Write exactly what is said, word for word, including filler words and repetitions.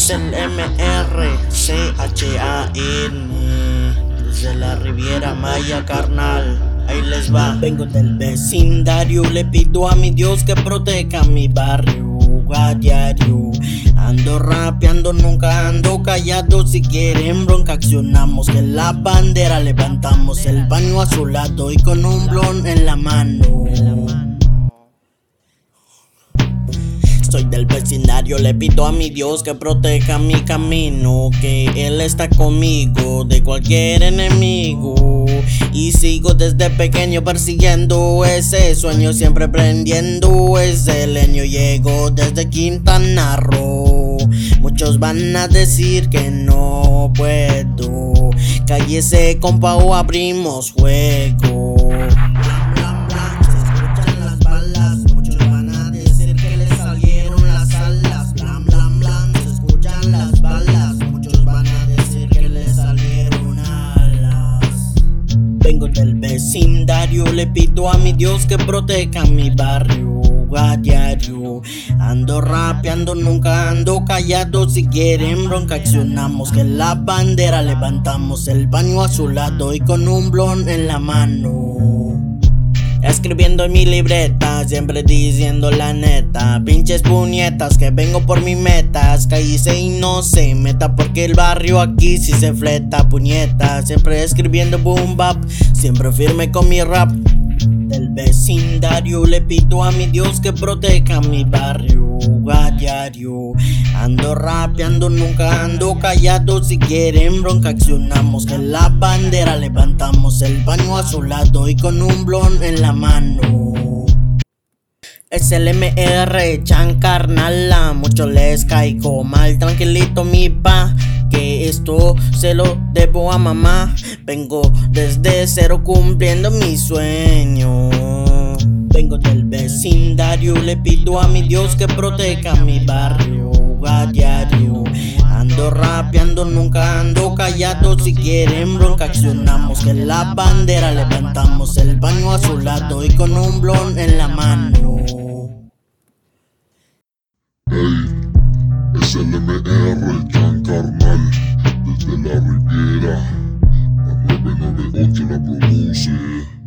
Es el M R C H A N desde la Riviera Maya, carnal. Ahí les va. Vengo del vecindario, le pido a mi Dios que proteja mi barrio a diario. Ando rapeando, nunca ando callado. Si quieren bronca accionamos, que la bandera levantamos, el baño azulado y con un blon en la mano. Soy del vecindario, le pido a mi Dios que proteja mi camino, que Él está conmigo de cualquier enemigo. Y sigo desde pequeño persiguiendo ese sueño, siempre prendiendo ese leño. Llego desde Quintana Roo, muchos van a decir que no puedo. Cállese compa o abrimos juego. Vengo del vecindario, le pido a mi Dios que proteja mi barrio a diario. Ando rapeando, nunca ando callado. Si quieren bronca accionamos, que la bandera levantamos, el baño azulado y con un blon en la mano. Escribiendo en mi libreta, siempre diciendo la neta. Pinches puñetas que vengo por mis metas. Cállese y no se meta porque el barrio aquí sí se fleta. Puñetas, siempre escribiendo boom bap, siempre firme con mi rap. Del vecindario le pido a mi Dios que proteja mi barrio a diario. Ando rapeando, nunca ando callado. Si quieren bronca accionamos, que la bandera levantamos, el baño azulado y con un blon en la mano. Es el M R Chan, carnala, mucho les caigo mal. Tranquilito mi pa, que esto se lo debo a mamá. Vengo desde cero cumpliendo mi sueño. Vengo del vecindario, le pido a mi Dios que proteja mi barrio a diario. Ando rapeando, nunca ando callado. Si quieren bronca accionamos, que la bandera levantamos, el baño azulado y con un blon en la mano. Ey, es el M R Chan, carnal, desde la Riviera, la nueve nueve ocho la produce.